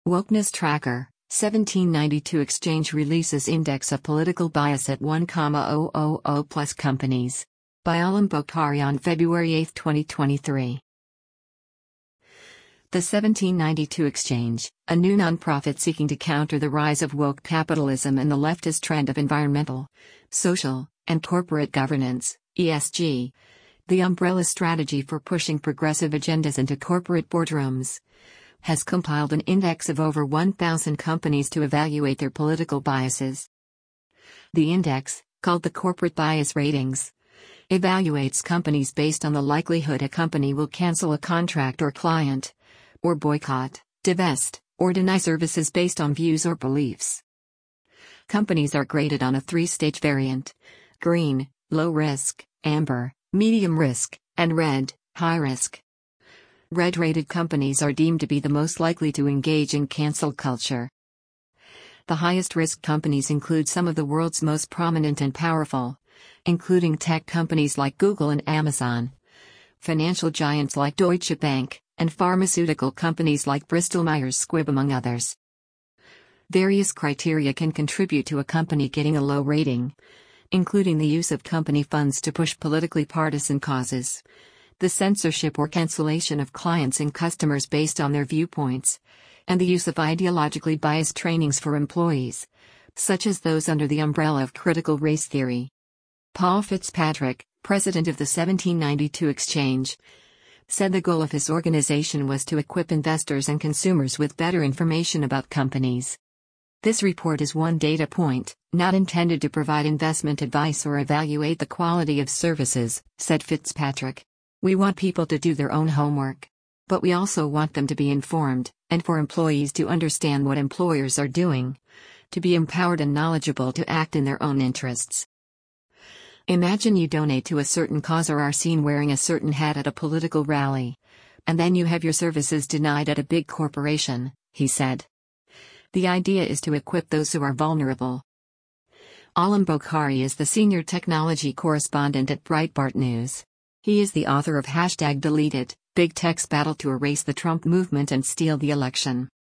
Wokeness Tracker, 1792 Exchange releases Index of Political Bias at 1,000 plus companies. By Alam Bokhari on February 8, 2023. The 1792 Exchange, a new nonprofit seeking to counter the rise of woke capitalism and the leftist trend of environmental, social, and corporate governance, ESG, the umbrella strategy for pushing progressive agendas into corporate boardrooms, has compiled an index of over 1,000 companies to evaluate their political biases. The index, called the Corporate Bias Ratings, evaluates companies based on the likelihood a company will cancel a contract or client, or boycott, divest, or deny services based on views or beliefs. Companies are graded on a three-stage variant: green, low risk; amber, medium risk; and red, high risk. Red-rated companies are deemed to be the most likely to engage in cancel culture. The highest-risk companies include some of the world's most prominent and powerful, including tech companies like Google and Amazon, financial giants like Deutsche Bank, and pharmaceutical companies like Bristol-Myers Squibb, among others. Various criteria can contribute to a company getting a low rating, including the use of company funds to push politically partisan causes, the censorship or cancellation of clients and customers based on their viewpoints, and the use of ideologically biased trainings for employees, such as those under the umbrella of critical race theory. Paul Fitzpatrick, president of the 1792 Exchange, said the goal of his organization was to equip investors and consumers with better information about companies. This report is one data point, not intended to provide investment advice or evaluate the quality of services, said Fitzpatrick. We want people to do their own homework. But we also want them to be informed, and for employees to understand what employers are doing, to be empowered and knowledgeable to act in their own interests. Imagine you donate to a certain cause or are seen wearing a certain hat at a political rally, and then you have your services denied at a big corporation, he said. The idea is to equip those who are vulnerable. Alam Bokhari is the senior technology correspondent at Breitbart News. He is the author of #Deleted, Big Tech's Battle to Erase the Trump Movement and Steal the Election.